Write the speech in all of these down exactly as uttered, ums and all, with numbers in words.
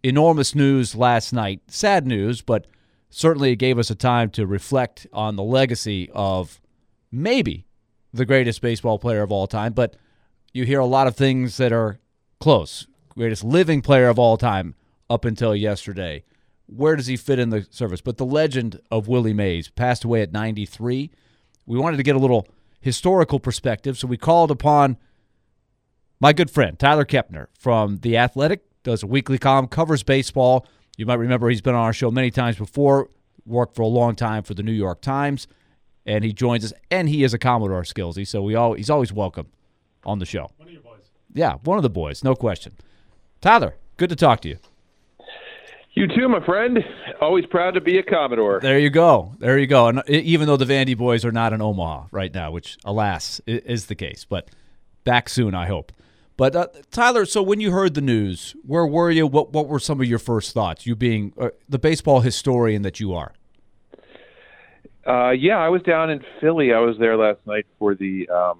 enormous news last night. Sad news, but certainly it gave us a time to reflect on the legacy of maybe the greatest baseball player of all time. But you hear a lot of things that are close. Greatest living player of all time up until yesterday. Where does he fit in the service? But the legend of Willie Mays passed away at ninety-three. We wanted to get a little historical perspective, so we called upon my good friend, Tyler Kepner from The Athletic, does a weekly column, covers baseball. You might remember he's been on our show many times before, worked for a long time for the New York Times, and he joins us, and he is a Commodore Skillsy, so we all, he's always welcome on the show. One of your boys. Yeah, one of the boys, no question. Tyler, good to talk to you. You too, my friend. Always proud to be a Commodore. There you go. There you go. And even though the Vandy boys are not in Omaha right now, which, alas, is the case, but back soon, I hope. But, uh, Tyler, so when you heard the news, where were you? What what were some of your first thoughts, you being uh, the baseball historian that you are? Uh, yeah, I was down in Philly. I was there last night for the um,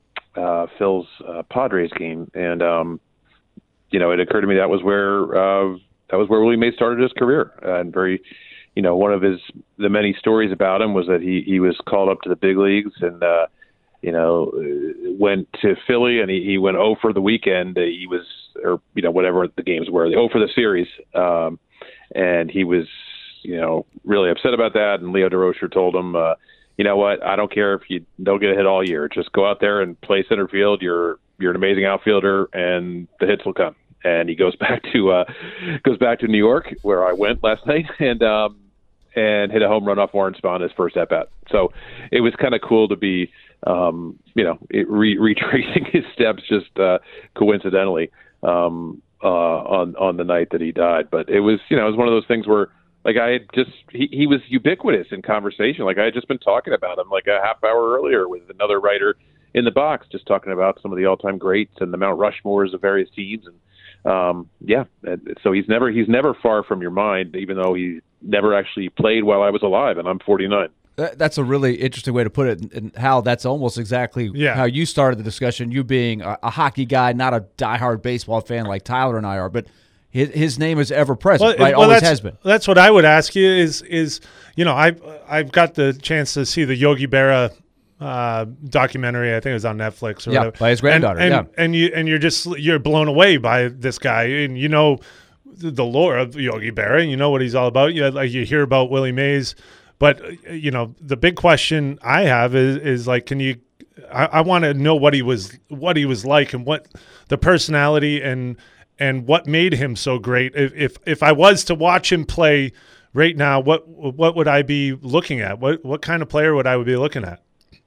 uh, Phil's uh, Padres game, and um, you know, it occurred to me that was where uh, that was where Willie Mays started his career. Uh, and very, you know, one of his the many stories about him was that he he was called up to the big leagues and. Uh, you know, went to Philly and he, he went oh for the weekend. He was, or, you know, whatever the games were, the oh for the series. Um, and he was, you know, really upset about that. And Leo DeRocher told him, uh, you know what, I don't care if you don't get a hit all year. Just go out there and play center field. You're, you're an amazing outfielder and the hits will come. And he goes back to, uh, goes back to New York where I went last night and, um, and hit a home run off Warren Spahn his first at bat. So it was kind of cool to be, Um, you know, it re- retracing his steps just uh, coincidentally um, uh, on on the night that he died. But it was, you know, it was one of those things where, like, I had just he, he was ubiquitous in conversation. Like I had just been talking about him like a half hour earlier with another writer in the box, just talking about some of the all time greats and the Mount Rushmores of various teams. And um, yeah, so he's never he's never far from your mind, even though he never actually played while I was alive, and I'm forty-nine. That's a really interesting way to put it, and how that's almost exactly yeah. how you started the discussion, you being a, a hockey guy, not a diehard baseball fan like Tyler and I are, but his, his name is ever present, well, right? Well, Always that's, has been. That's what I would ask you is, is you know, I've, I've got the chance to see the Yogi Berra uh, documentary. I think it was on Netflix or yeah, whatever. by his granddaughter, and, and, yeah. And, you, and you're just you're blown away by this guy, and you know the lore of Yogi Berra, and you know what he's all about. You, like, you hear about Willie Mays. But, you know, the big question I have is, is like, can you I, I want to know what he was what he was like and what the personality and and what made him so great. If if, if I was to watch him play right now, what what would I be looking at? What what kind of player would I be looking at?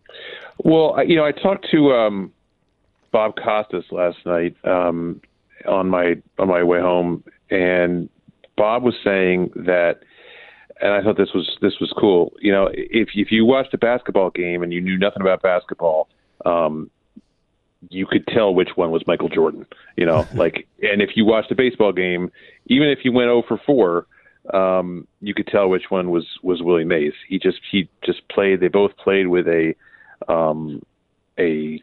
Well, you know, I talked to um, Bob Costas last night um, on my on my way home, and Bob was saying that. And I thought this was this was cool. You know, if if you watched a basketball game and you knew nothing about basketball, um, you could tell which one was Michael Jordan. You know, like, and if you watched a baseball game, even if you went oh for four, um, you could tell which one was was Willie Mays. He just he just played. They both played with a um, a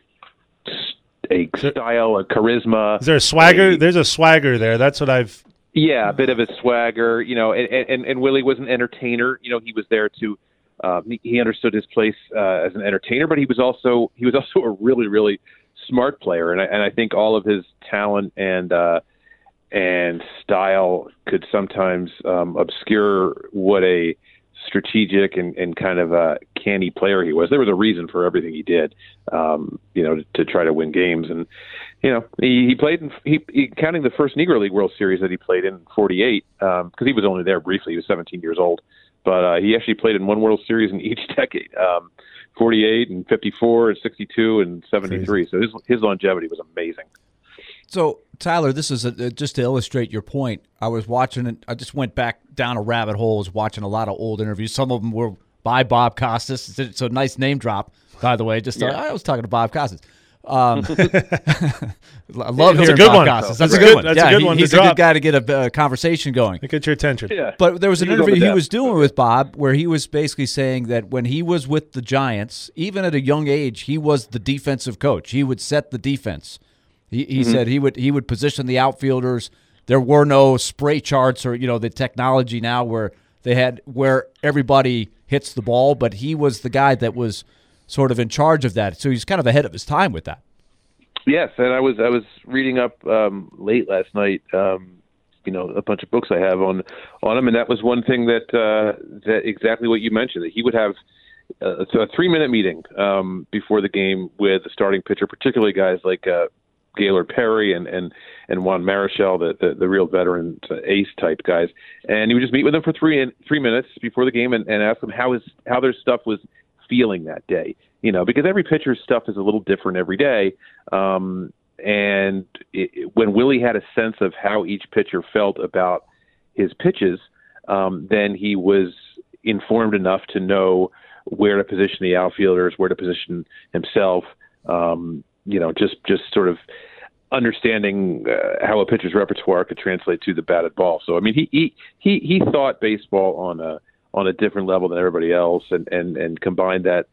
a style, a charisma. Is there a swagger? A, There's a swagger there. That's what I've. Yeah, a bit of a swagger, you know, and, and, and Willie was an entertainer. You know, he was there to, uh, he, he understood his place uh, as an entertainer, but he was also he was also a really, really smart player, and I, and I think all of his talent and uh, and style could sometimes um, obscure what a strategic and, and kind of a canny player he was. There was a reason for everything he did, um, you know, to, to try to win games. And, you know, he, he played in, he, he, counting the first Negro League World Series that he played in forty-eight, um, cause he was only there briefly. He was seventeen years old, but, uh, he actually played in one World Series in each decade, um, forty-eight and fifty-four and sixty-two and seventy-three. Crazy. So his, his longevity was amazing. So, Tyler, this is a, just to illustrate your point. I was watching it. I just went back down a rabbit hole. I was watching a lot of old interviews. Some of them were by Bob Costas. So, nice name drop, by the way. Just yeah. uh, I was talking to Bob Costas. Um, I love That's hearing a good Bob one. Costas. That's, That's a good good one. one. That's yeah, a good he, one. He's to a drop. good guy to get a uh, conversation going. To get your attention. Yeah. But there was an he interview he depth. was doing with Bob where he was basically saying that when he was with the Giants, even at a young age, he was the defensive coach. He would set the defense. He, he mm-hmm. said he would he would position the outfielders there were no spray charts or, you know, the technology now where they had where everybody hits the ball, but he was the guy that was sort of in charge of that. So he's kind of ahead of his time with that. Yes, and I was I was reading up um, late last night, um, you know, a bunch of books I have on on him, and that was one thing that uh, that exactly what you mentioned, that he would have a, a three minute meeting um, before the game with the starting pitcher, particularly guys like uh, Gaylord Perry and and and Juan Marichal, the, the the real veteran uh, ace type guys, and he would just meet with them for three three minutes before the game and, and ask them how his how their stuff was feeling that day. You know, because every pitcher's stuff is a little different every day. Um, and it, it, when Willie had a sense of how each pitcher felt about his pitches, um, then he was informed enough to know where to position the outfielders, where to position himself. Um, you know, just just sort of understanding uh, how a pitcher's repertoire could translate to the batted ball. So, I mean, he he he, he thought baseball on a on a different level than everybody else, and and and combined that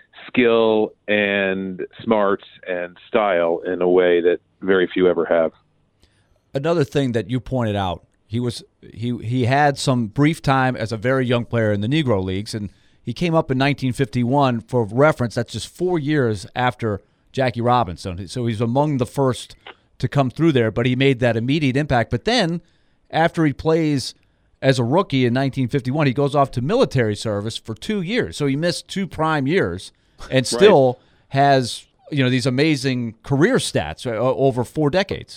skill and smarts and style in a way that very few ever have. Another thing that you pointed out, he was he he had some brief time as a very young player in the Negro Leagues, and he came up in nineteen fifty-one. For reference, that's just four years after Jackie Robinson. So he's among the first to come through there, but he made that immediate impact. But then, after he plays as a rookie in nineteen fifty-one, he goes off to military service for two years. So he missed two prime years and still right. has, you know, these amazing career stats over four decades.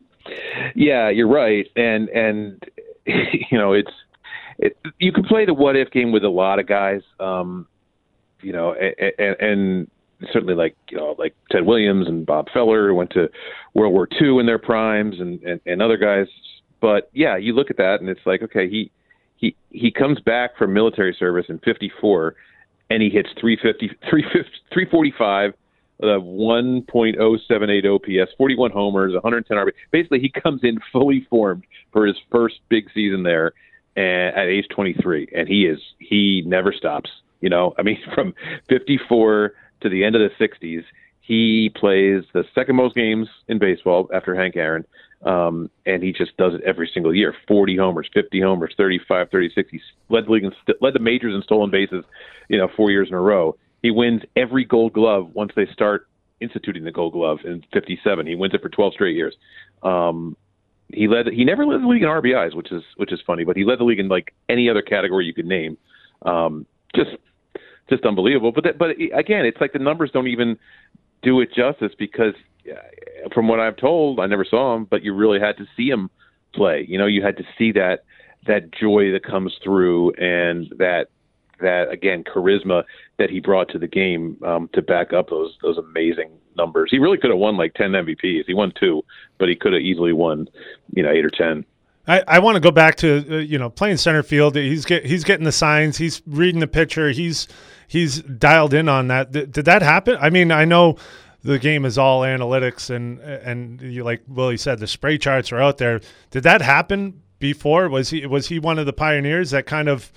Yeah, you're right. And, and you know, it's it, you can play the what-if game with a lot of guys, um, you know, and, and certainly like, you know, like Ted Williams and Bob Feller, who went to World War Two in their primes, and, and, and other guys. But, yeah, you look at that, and it's like, okay, he he, he comes back from military service in fifty-four, and he hits three fifty, three forty-five, uh, one point oh seven eight O P S, forty-one homers, one hundred ten R B. Basically, he comes in fully formed for his first big season there and, at age twenty-three, and he is he never stops. You know, I mean, from fifty-four to the end of the sixties, he plays the second most games in baseball after Hank Aaron, um, and he just does it every single year. forty homers, fifty homers, thirty-five, thirty-six. He led the league, in st- led the majors in stolen bases, you know, four years in a row. He wins every Gold Glove once they start instituting the Gold Glove in fifty-seven. He wins it for twelve straight years. Um, he led. He never led the league in R B Is, which is which is funny, but he led the league in like any other category you could name. Um, just just unbelievable. But that, but again, it's like the numbers don't even do it justice, because from what I've told, I never saw him, but you really had to see him play. You know, you had to see that that joy that comes through, and that that again charisma that he brought to the game um, to back up those those amazing numbers. He really could have won like ten M V Ps. He won two, but he could have easily won, you know, eight or ten. I, I want to go back to uh, you know, playing center field. He's get he's getting the signs. He's reading the pitcher. He's he's dialed in on that. Did, did that happen? I mean, I know the game is all analytics, and and you, like Willie said, the spray charts are out there. Did that happen before? Was he was he one of the pioneers that kind of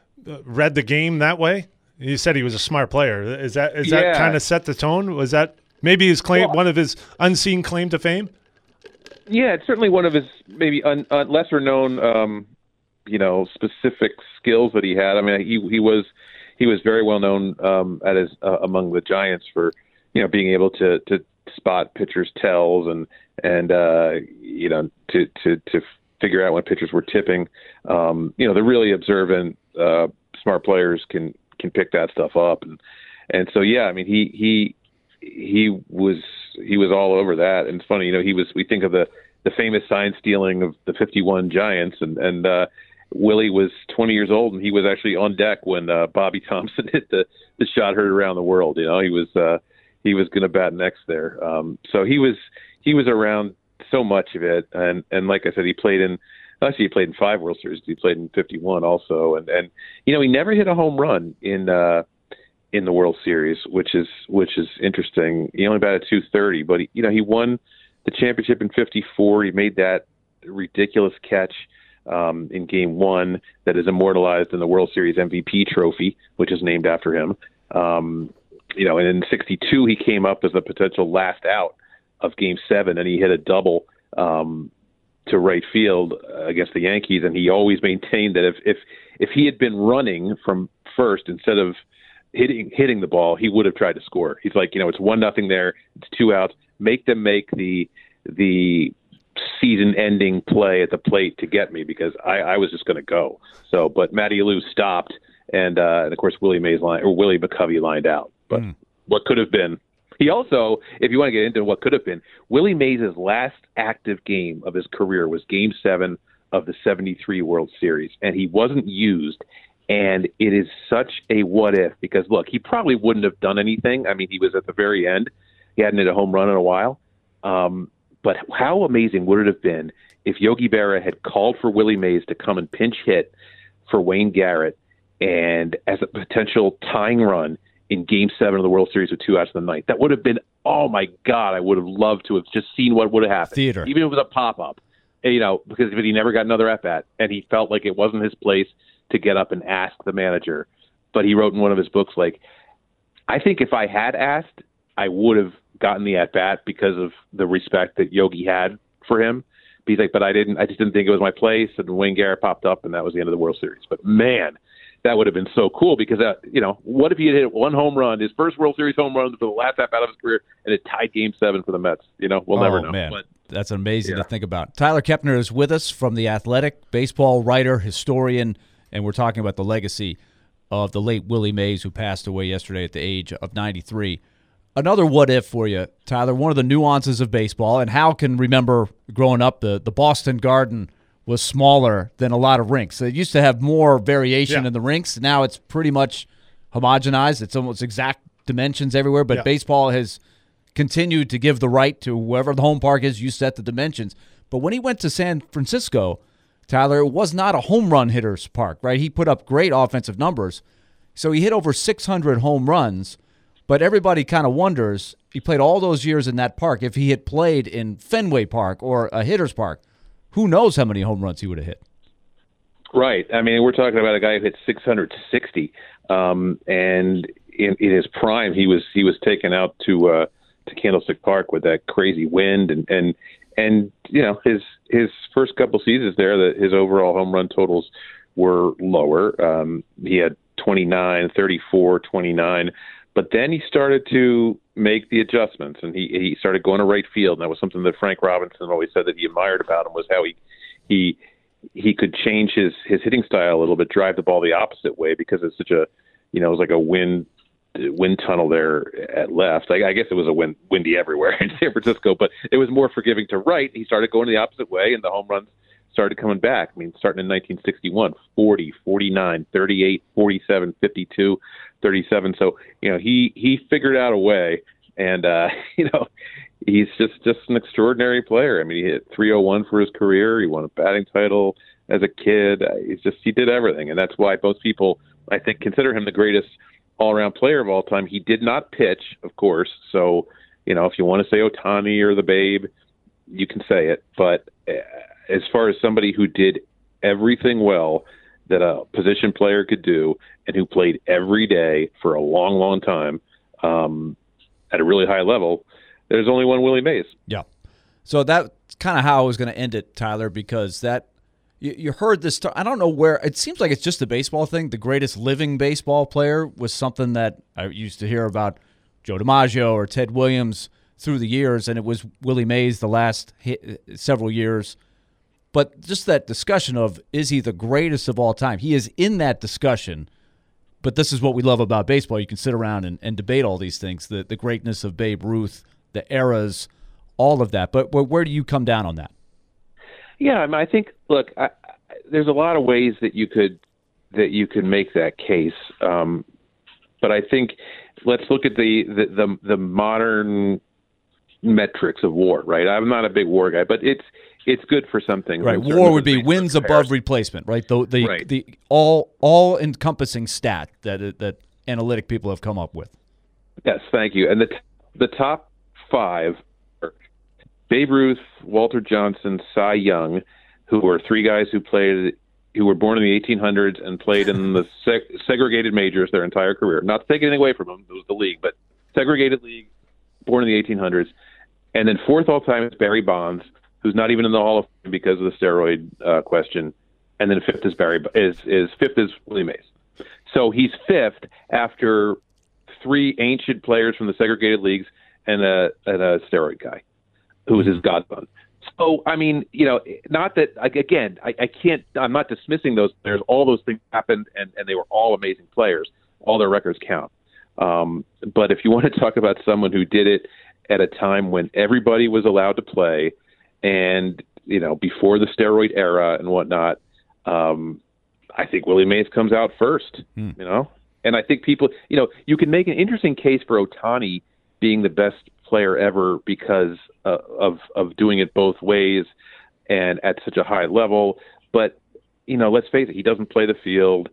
read the game that way? You said he was a smart player. Is that is yeah. that kind of set the tone? Was that maybe his claim, well, one of his unseen claim to fame? Yeah, it's certainly one of his maybe un, uh, lesser known, um, you know, specific skills that he had. I mean, he he was he was very well known um, at his uh, among the Giants for, you know, being able to to spot pitchers' tells and and uh, you know to to to figure out when pitchers were tipping. Um, you know, the really observant, uh, smart players can can pick that stuff up, and and so yeah, I mean, he he he was. He was all over that. And it's funny, you know, he was, we think of the, the famous sign stealing of the fifty-one Giants, and, and, uh, Willie was twenty years old, and he was actually on deck when, uh, Bobby Thompson hit the, the shot heard around the world. You know, he was, uh, he was going to bat next there. Um, so he was, he was around so much of it. And, and like I said, he played in, actually he played in five World Series. He played in fifty-one also. And, and, you know, he never hit a home run in, uh, in the World Series, which is which is interesting. He only batted two thirty, but he, you know, he won the championship in fifty-four. He made that ridiculous catch um, in Game One that is immortalized in the World Series M V P trophy, which is named after him. Um, you know, and in sixty-two he came up as a potential last out of Game Seven, and he hit a double um, to right field uh, against the Yankees, and he always maintained that if if if he had been running from first instead of hitting hitting the ball, he would have tried to score. He's like, you know, it's one nothing there, it's two outs. Make them make the the season-ending play at the plate to get me because I, I was just going to go. So, but Matty Alou stopped, and uh, and of course Willie Mays line or Willie McCovey lined out. But mm. what could have been. He also, if you want to get into what could have been, Willie Mays' last active game of his career was Game Seven of the seventy-three World Series, and he wasn't used. And it is such a what if because look, he probably wouldn't have done anything. I mean, he was at the very end. He hadn't hit a home run in a while. Um, but how amazing would it have been if Yogi Berra had called for Willie Mays to come and pinch hit for Wayne Garrett and as a potential tying run in Game Seven of the World Series with two outs in the ninth? That would have been, oh my God, I would have loved to have just seen what would have happened. Theater. Even if it was a pop-up, you know, because he never got another at-bat, and he felt like it wasn't his place to get up and ask the manager. But he wrote in one of his books, like, I think if I had asked, I would have gotten the at-bat because of the respect that Yogi had for him. But he's like, but I didn't, I just didn't think it was my place, and Wayne Garrett popped up, and that was the end of the World Series. But man, that would have been so cool because, uh, you know, what if he had hit one home run, his first World Series home run for the last at-bat of his career, and it tied Game Seven for the Mets? You know, we'll oh, never know. Man. But, that's amazing yeah. to think about. Tyler Kepner is with us from The Athletic, baseball writer, historian, and we're talking about the legacy of the late Willie Mays, who passed away yesterday at the age of ninety-three. Another what-if for you, Tyler, one of the nuances of baseball, and Hal can remember growing up, the, the Boston Garden was smaller than a lot of rinks. It used to have more variation yeah. in the rinks. Now it's pretty much homogenized. It's almost exact dimensions everywhere, but yeah. baseball has continued to give the right to whoever the home park is, you set the dimensions. But when he went to San Francisco, Tyler, it was not a home run hitter's park, right? He put up great offensive numbers. So he hit over six hundred home runs, but everybody kind of wonders, he played all those years in that park. If he had played in Fenway Park or a hitter's park, who knows how many home runs he would have hit? Right. I mean, we're talking about a guy who hit six hundred sixty, um, and in, in his prime, he was he was taken out to uh, to Candlestick Park with that crazy wind, and and and you know his his first couple seasons there, that his overall home run totals were lower. Um, he had twenty-nine, thirty-four, twenty-nine. But then he started to make the adjustments, and he he started going to right field. And that was something that Frank Robinson always said that he admired about him, was how he he he could change his his hitting style a little bit, drive the ball the opposite way, because it's such a, you know, it was like a wind wind tunnel there at left. I, I guess it was a wind, windy everywhere in San Francisco, but it was more forgiving to right. He started going the opposite way, and the home runs started coming back. I mean, starting in nineteen sixty-one, forty, forty-nine, thirty-eight, forty-seven, fifty-two, thirty-seven. So, you know, he, he figured out a way, and, uh, you know, he's just, just an extraordinary player. I mean, he hit three oh one for his career. He won a batting title as a kid. He's just, he did everything. And that's why most people, I think, consider him the greatest all-around player of all time. He did not pitch, of course. So, you know, if you want to say Ohtani or the Babe, you can say it. But uh, as far as somebody who did everything well that a position player could do, and who played every day for a long, long time um, at a really high level, there's only one Willie Mays. Yeah. So that's kind of how I was going to end it, Tyler, because that you, you heard this. T- I don't know where. It seems like it's just a baseball thing. The greatest living baseball player was something that I used to hear about Joe DiMaggio or Ted Williams through the years, and it was Willie Mays the last hit, several years. But just that discussion of, is he the greatest of all time? He is in that discussion, but this is what we love about baseball. You can sit around and, and debate all these things, the, the greatness of Babe Ruth, the eras, all of that. But where, where do you come down on that? Yeah, I mean, I think, look, I, I, there's a lot of ways that you could that you could make that case. Um, but I think let's look at the, the, the, the modern metrics of WAR, right? I'm not a big WAR guy, but it's it's good for some things. Right, WAR would be wins above replacement, right? The the, right. the all all encompassing stat that that analytic people have come up with. Yes, thank you. And the the top five are Babe Ruth, Walter Johnson, Cy Young, who were three guys who played who were born in the eighteen hundreds and played in the seg- segregated majors their entire career. Not to take anything away from them, it was the league, but segregated league, born in the eighteen hundreds. And then fourth all time is Barry Bonds, who's not even in the Hall of Fame because of the steroid uh, question, and then fifth is Barry is is fifth is Willie Mays. So he's fifth after three ancient players from the segregated leagues and a and a steroid guy who was his godson. So, I mean, you know, not that, again, I, I can't, I'm not dismissing those players. All those things happened, and, and they were all amazing players. All their records count. Um, but if you want to talk about someone who did it at a time when everybody was allowed to play and, you know, before the steroid era and whatnot, um, I think Willie Mays comes out first, hmm. you know? And I think people, you know, you can make an interesting case for Ohtani being the best player ever because uh, of of doing it both ways and at such a high level. But, you know, let's face it, he doesn't play the field,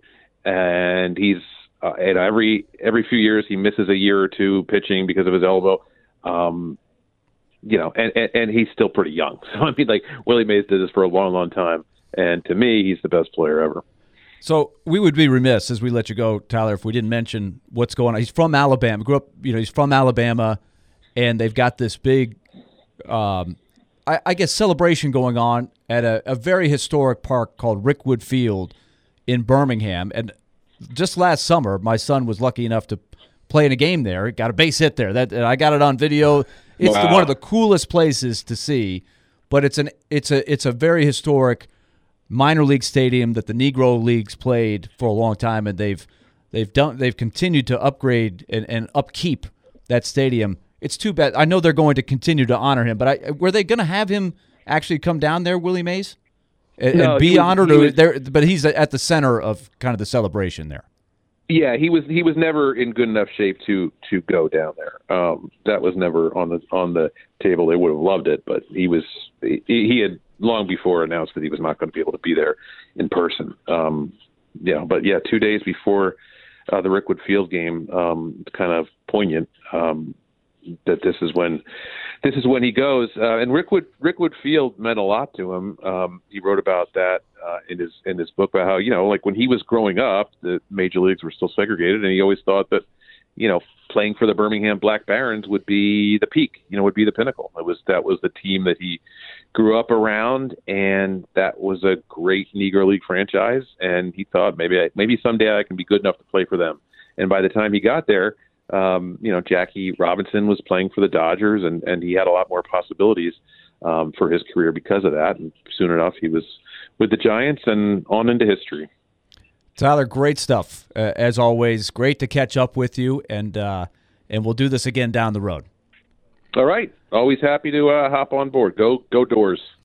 and he's uh, and every every few years he misses a year or two pitching because of his elbow. Um, you know, and, and, and he's still pretty young. So, I mean, like, Willie Mays did this for a long, long time. And to me, he's the best player ever. So we would be remiss as we let you go, Tyler, if we didn't mention what's going on. He's from Alabama. Grew up, you know, he's from Alabama, and they've got this big, um, I, I guess, celebration going on at a, a very historic park called Rickwood Field in Birmingham. And just last summer, my son was lucky enough to play in a game there. He got a base hit there. That I got it on video. It's wow. the, one of the coolest places to see. But it's an it's a it's a very historic minor league stadium that the Negro Leagues played for a long time, and they've they've done they've continued to upgrade and, and upkeep that stadium. It's too bad. I know they're going to continue to honor him, but I, were they going to have him actually come down there, Willie Mays, and, no, and be he was, honored? He or was, there, but he's at the center of kind of the celebration there. Yeah, he was he was never in good enough shape to to go down there. Um, that was never on the on the table. They would have loved it, but he was he, he had long before announced that he was not going to be able to be there in person. Um, yeah, but yeah, two days before uh, the Rickwood Field game, um, kind of poignant um, that this is when this is when he goes. Uh, and Rickwood Rickwood Field meant a lot to him. Um, he wrote about that uh, in his in his book about how, you know, like when he was growing up, the major leagues were still segregated, and he always thought that, you know, playing for the Birmingham Black Barons would be the peak, you know, would be the pinnacle. It was that was the team that he grew up around, and that was a great Negro League franchise. And he thought maybe I, maybe someday I can be good enough to play for them. And by the time he got there, um, you know, Jackie Robinson was playing for the Dodgers, and, and he had a lot more possibilities um, for his career because of that. And soon enough, he was with the Giants and on into history. Tyler, great stuff. Uh, as always, great to catch up with you, and uh, and we'll do this again down the road. All right. Always happy to uh, hop on board. Go, go Doors.